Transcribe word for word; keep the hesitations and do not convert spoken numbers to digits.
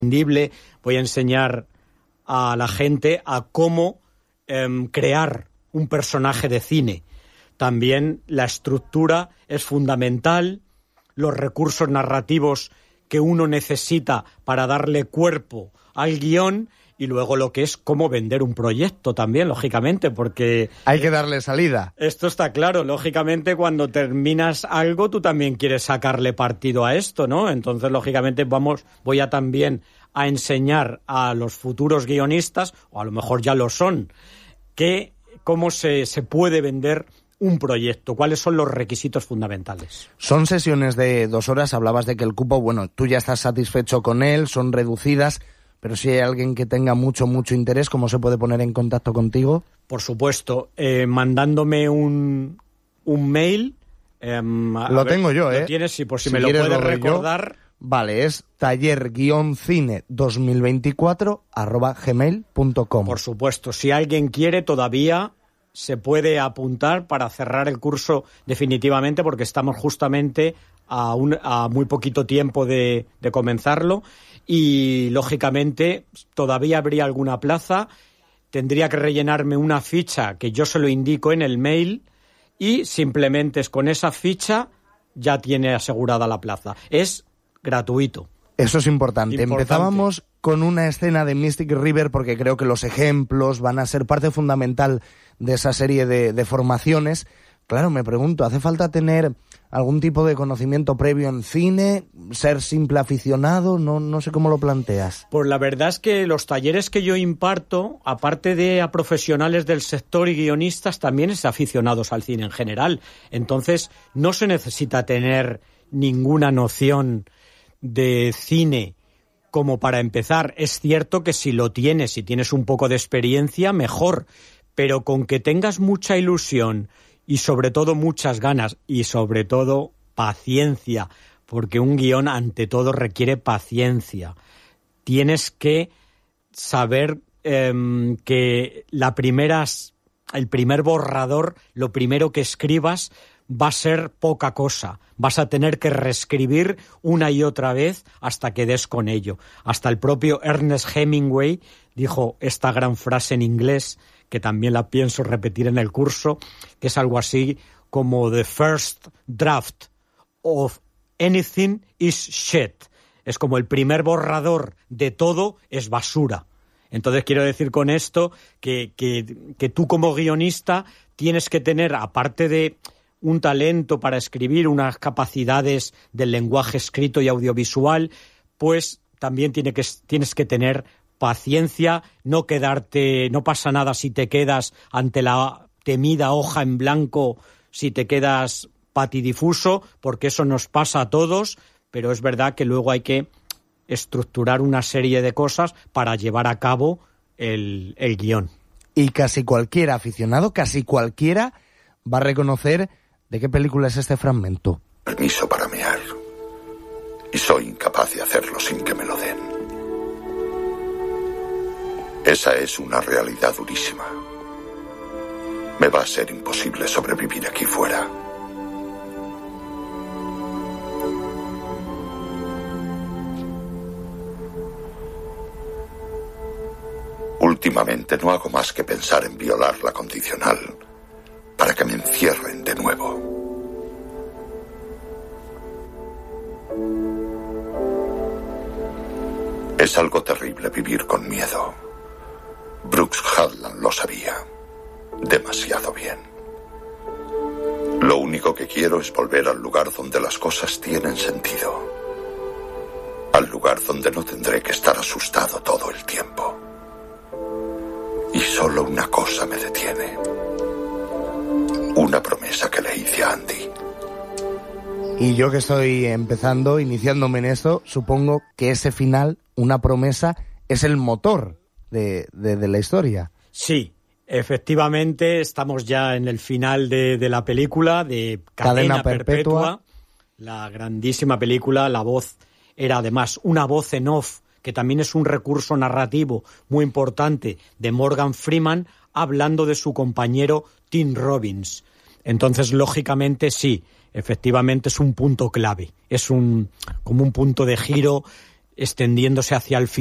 Voy a enseñar a la gente a cómo eh, crear un personaje de cine. También la estructura es fundamental, los recursos narrativos que uno necesita para darle cuerpo al guión y luego lo que es cómo vender un proyecto también, lógicamente, porque... Hay que darle salida. Esto está claro, lógicamente cuando terminas algo tú también quieres sacarle partido a esto, ¿no? Entonces, lógicamente, vamos, voy a también a enseñar a los futuros guionistas, o a lo mejor ya lo son, que cómo se, se puede vender un proyecto, cuáles son los requisitos fundamentales. Son sesiones de dos horas, hablabas de que el cupo, bueno, tú ya estás satisfecho con él, son reducidas... Pero si hay alguien que tenga mucho, mucho interés, ¿cómo se puede poner en contacto contigo? Por supuesto, eh, mandándome un, un mail. Eh, lo tengo ver, yo, ¿eh? Lo tienes, sí, por si, si me lo quieres, puedes lo recordar. Yo. Vale, es taller-cine dos mil veinticuatro arroba gmail punto com. Por supuesto, si alguien quiere todavía se puede apuntar para cerrar el curso definitivamente, porque estamos justamente a, un, a muy poquito tiempo de, de comenzarlo. Y, lógicamente, todavía habría alguna plaza. Tendría que rellenarme una ficha que yo se lo indico en el mail y simplemente es con esa ficha ya tiene asegurada la plaza. Es gratuito. Eso es importante. importante. Empezábamos con una escena de Mystic River porque creo que los ejemplos van a ser parte fundamental de esa serie de, de formaciones. Claro, me pregunto, ¿hace falta tener algún tipo de conocimiento previo en cine? ¿Ser simple aficionado? No, no sé cómo lo planteas. Pues la verdad es que los talleres que yo imparto, aparte de a profesionales del sector y guionistas, también es aficionados al cine en general. Entonces, no se necesita tener ninguna noción de cine como para empezar. Es cierto que si lo tienes, si tienes un poco de experiencia, mejor. Pero con que tengas mucha ilusión y sobre todo muchas ganas y sobre todo paciencia, porque un guión ante todo requiere paciencia. Tienes que saber eh, que la primera, el primer borrador, lo primero que escribas va a ser poca cosa. Vas a tener que reescribir una y otra vez hasta que des con ello. Hasta el propio Ernest Hemingway dijo esta gran frase en inglés, que también la pienso repetir en el curso, que es algo así como the first draft of anything is shit. Es como el primer borrador de todo es basura. Entonces quiero decir con esto que, que, que tú como guionista tienes que tener, aparte de un talento para escribir, unas capacidades del lenguaje escrito y audiovisual, pues también tiene que, tienes que tener paciencia, no quedarte, no pasa nada si te quedas ante la temida hoja en blanco, si te quedas patidifuso, porque eso nos pasa a todos, pero es verdad que luego hay que estructurar una serie de cosas para llevar a cabo el, el guión. Y casi cualquier aficionado, casi cualquiera, va a reconocer de qué película es este fragmento. Permiso para mear. Y soy incapaz de hacerlo sin que me lo den. Esa es una realidad durísima. Me va a ser imposible sobrevivir aquí fuera. Últimamente no hago más que pensar en violar la condicional para que me encierren de nuevo. Es algo terrible vivir con miedo. Brooks Hadland lo sabía. Demasiado bien. Lo único que quiero es volver al lugar donde las cosas tienen sentido. Al lugar donde no tendré que estar asustado todo el tiempo. Y solo una cosa me detiene. Una promesa que le hice a Andy. Y yo que estoy empezando, iniciándome en esto, supongo que ese final, una promesa, es el motor de, de, de la historia. Sí, efectivamente, estamos ya en el final de, de la película, de Cadena, Cadena Perpetua, Perpetua, la grandísima película. La voz era además una voz en off, que también es un recurso narrativo muy importante, de Morgan Freeman, hablando de su compañero Tim Robbins. Entonces, lógicamente, sí, efectivamente es un punto clave, es un como un punto de giro extendiéndose hacia el final.